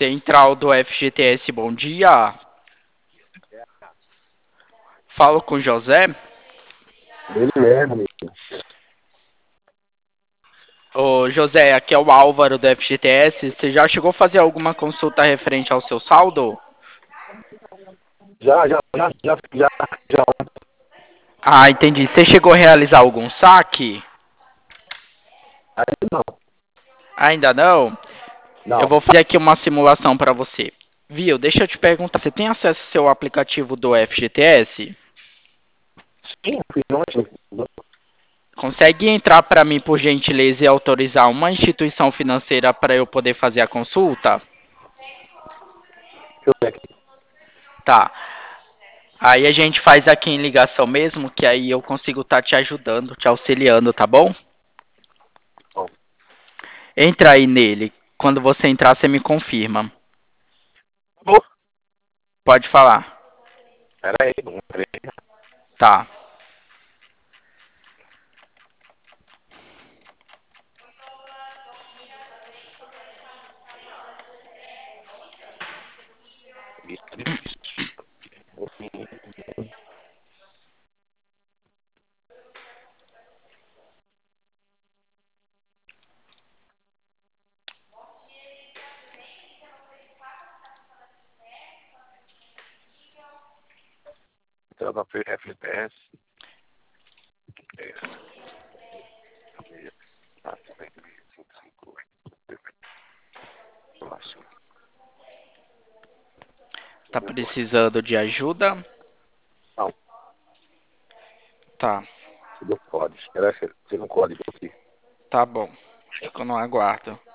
Central do FGTS, bom dia. Falo com José. Ele mesmo, amigo. Ô, José, aqui é o Álvaro do FGTS. Você já chegou a fazer alguma consulta referente ao seu saldo? Já. Ah, entendi. Você chegou a realizar algum saque? Aí não. Ainda não? Eu Não. vou fazer aqui uma simulação para você. Viu? Deixa eu te perguntar, você tem acesso ao seu aplicativo do FGTS? Sim, fiz ontem. Consegue entrar para mim, por gentileza, e autorizar uma instituição financeira para eu poder fazer a consulta? Deixa eu ver aqui. Tá. Aí a gente faz aqui em ligação mesmo, que aí eu consigo estar te ajudando, te auxiliando, tá bom? Bom, Entra aí nele. Quando você entrar, você me confirma. Pô, Pode falar. pera aí, não entrei. Tá. Isso, difícil. Então, na FGTS. Tá precisando de ajuda? Não, Tá. você deu código. Espera, você não código aqui. Tá bom. Fico no aguardo.